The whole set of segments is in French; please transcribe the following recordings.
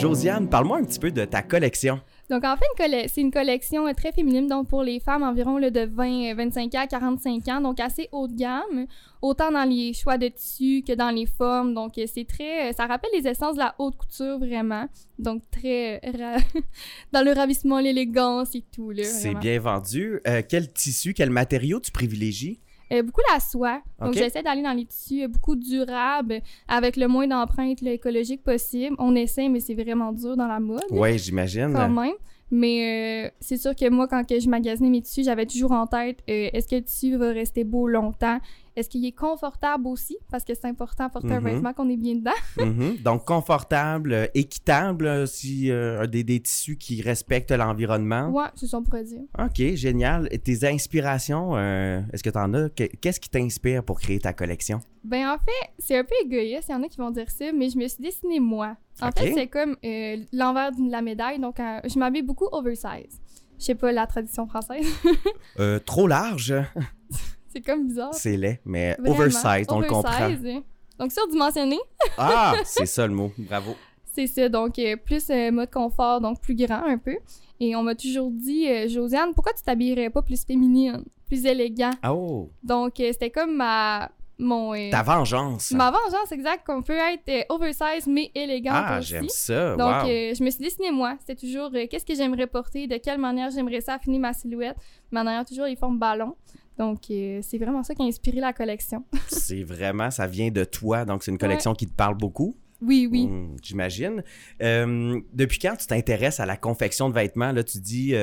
Josiane, parle-moi un petit peu de ta collection. Donc, en fait, c'est une collection très féminine, donc pour les femmes environ là, de 25 ans à 45 ans, donc assez haut de gamme, autant dans les choix de tissus que dans les formes. Donc, c'est très... ça rappelle les essences de la haute couture, vraiment. Donc, très... dans le ravissement, l'élégance et tout, là. C'est vraiment. bien vendu. Quel tissu, quel matériau tu privilégies? Beaucoup la soie. Donc, Okay. j'essaie d'aller dans les tissus beaucoup durables, avec le moins d'empreintes là, écologiques possible. On essaie, mais c'est vraiment dur dans la mode. Oui, j'imagine. Quand même. Mais c'est sûr que moi, quand que je magasinais mes tissus, j'avais toujours en tête est-ce que le tissu va rester beau longtemps? Est-ce qu'il est confortable aussi? Parce que c'est important de porter un vêtement qu'on est bien dedans. Donc, confortable, équitable, si des tissus qui respectent l'environnement. Ouais, c'est ça, on pourrait dire. OK, génial. Et tes inspirations, est-ce que tu en as? Qu'est-ce qui t'inspire pour créer ta collection? Ben en fait, c'est un peu égoïste, il y en a qui vont dire ça, mais je me suis dessinée moi. En OK. fait, c'est comme l'envers de la médaille, donc je m'habille beaucoup oversize. Je sais pas la tradition française. Trop large, C'est comme bizarre. c'est laid, mais Vraiment. oversize, on le comprend. Oversize. Donc surdimensionné, Ah, c'est ça le mot, bravo. c'est ça. Donc plus mode confort, donc plus grand un peu. Et on m'a toujours dit, Josiane, pourquoi tu t'habillerais pas plus féminine, plus élégant? Oh, Donc c'était comme ta vengeance. Ma vengeance, exact, qu'on peut être oversize mais élégante Ah, aussi. j'aime ça, Donc, wow. je me suis dessinée moi. C'était toujours qu'est-ce que j'aimerais porter, de quelle manière j'aimerais ça affiner ma silhouette, mais en ayant toujours les formes ballons. Donc, c'est vraiment ça qui a inspiré la collection. C'est vraiment, ça vient de toi, donc c'est une collection qui te parle beaucoup. Oui. J'imagine. Depuis quand tu t'intéresses à la confection de vêtements? Là, tu dis,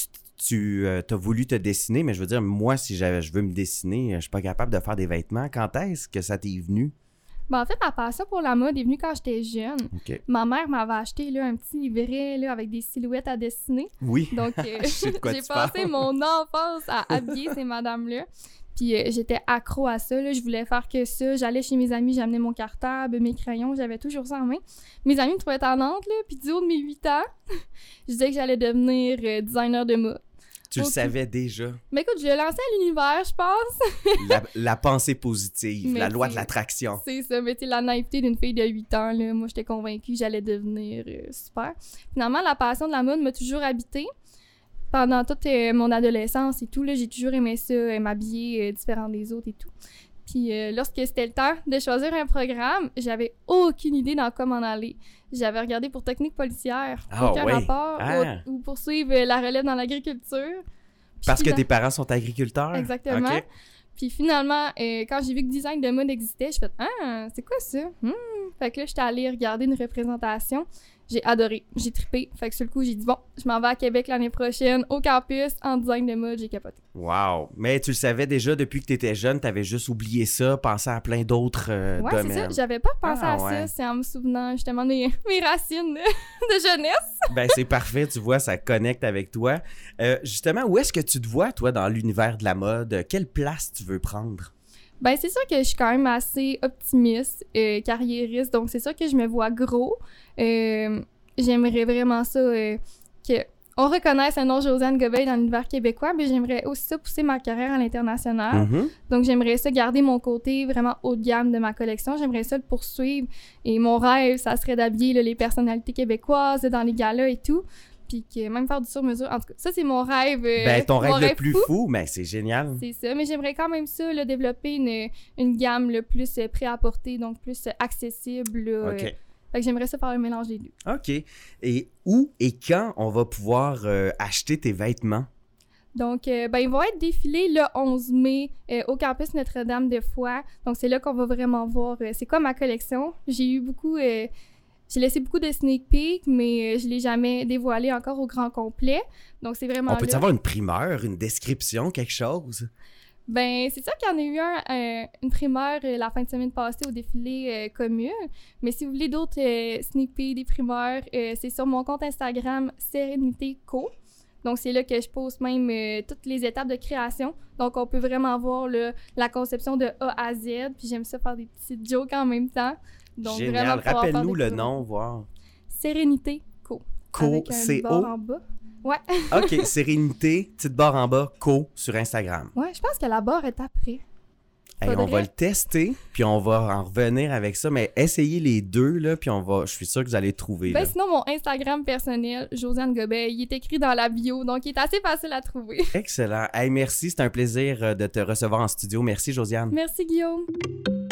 tu as voulu te dessiner, mais je veux dire, moi, si je veux me dessiner, je suis pas capable de faire des vêtements. Quand est-ce que ça t'est venu? Ben, en fait, ma passion pour la mode est venue quand j'étais jeune. OK. Ma mère m'avait acheté là, un petit livret là, avec des silhouettes à dessiner. Oui. Donc, Je sais de quoi j'ai tu parles. passé mon enfance à habiller ces madames-là. Puis j'étais accro à ça, là. Je voulais faire que ça. J'allais chez mes amis, j'amenais mon cartable, mes crayons, j'avais toujours ça en main. Mes amis me trouvaient tendante, là. Puis du haut de mes 8 ans, je disais que j'allais devenir designer de mode. Tu le Ok. savais déjà. Mais écoute, je l'ai lancé à l'univers, je pense. La pensée positive, Mais la loi de c'est- l'attraction. C'est ça, mais tu sais, la naïveté d'une fille de 8 ans, là. Moi, j'étais convaincue que j'allais devenir super. Finalement, la passion de la mode m'a toujours habitée. Pendant toute mon adolescence et tout, là, j'ai toujours aimé ça, m'habiller différent des autres et tout. Puis lorsque c'était le temps de choisir un programme, j'avais aucune idée dans quoi m'en aller. J'avais regardé pour technique policière, Ah aucun ouais. rapport, Ah. ou poursuivre la relève dans l'agriculture. Puis Parce que fina- tes parents sont agriculteurs? Exactement. OK. Puis finalement, quand j'ai vu que design de mode existait, j'ai fait « Ah, c'est quoi ça? Fait que là, j'étais allée regarder une représentation. J'ai adoré, j'ai trippé. Fait que sur le coup, j'ai dit « Bon, je m'en vais à Québec l'année prochaine, au campus, en design de mode. » J'ai capoté. Wow! Mais tu le savais déjà depuis que tu étais jeune, tu avais juste oublié ça, pensé à plein d'autres Ouais, c'est domaines. ça. J'avais pas pensé Ah, à ouais. ça. C'est en me souvenant justement de mes racines de jeunesse. Ben, c'est parfait, tu vois, ça connecte avec toi. Justement, où est-ce que tu te vois, toi, dans l'univers de la mode? Quelle place tu veux prendre? Ben, c'est sûr que je suis quand même assez optimiste, carriériste. Donc, c'est sûr que je me vois gros. J'aimerais vraiment ça que on reconnaisse un nom Josiane Gobeil dans l'univers québécois, mais j'aimerais aussi ça pousser ma carrière à l'international. Mhm. Donc, j'aimerais ça garder mon côté vraiment haut de gamme de ma collection. J'aimerais ça le poursuivre. Et mon rêve, ça serait d'habiller là, les personnalités québécoises dans les galas et tout. Puis que même faire du sur-mesure. En tout cas, ça, c'est mon rêve. Ben, ton mon rêve le plus fou, mais c'est génial. C'est ça. Mais j'aimerais quand même ça, là, développer une gamme là, plus prêt à porter, donc plus accessible. Là, OK. fait que j'aimerais ça faire un mélange des deux. OK. Et où et quand on va pouvoir acheter tes vêtements? Donc, ben, ils vont être défilés le 11 mai au campus Notre-Dame-de-Foix. Donc, c'est là qu'on va vraiment voir c'est quoi ma collection. J'ai laissé beaucoup de sneak peek, mais je l'ai jamais dévoilé encore au grand complet. Donc, c'est vraiment On peut là. avoir une primeur, une description, quelque chose? Ben, c'est sûr qu'il y en a eu une primeur la fin de semaine passée au défilé commune. Mais si vous voulez d'autres sneak peek, des primeurs, c'est sur mon compte Instagram Sérénité Co. Donc, c'est là que je poste même toutes les étapes de création. Donc, on peut vraiment voir là, la conception de A à Z. Puis, j'aime ça faire des petites jokes en même temps. Donc, Génial. vraiment pouvoir Rappelle-nous faire le des nom, voir. Sérénité Co. Co, Avec un C-O. bord en bas. Ouais. OK, Sérénité, petite barre en bas, Co sur Instagram. Ouais, je pense que la barre est après. Hey, on va le tester, puis on va en revenir avec ça. Mais essayez les deux, là, puis je suis sûr que vous allez trouver. Ben là. sinon, mon Instagram personnel, Josiane Gobet, il est écrit dans la bio, donc il est assez facile à trouver. Excellent. Hey, merci, c'est un plaisir de te recevoir en studio. Merci, Josiane. Merci, Guillaume.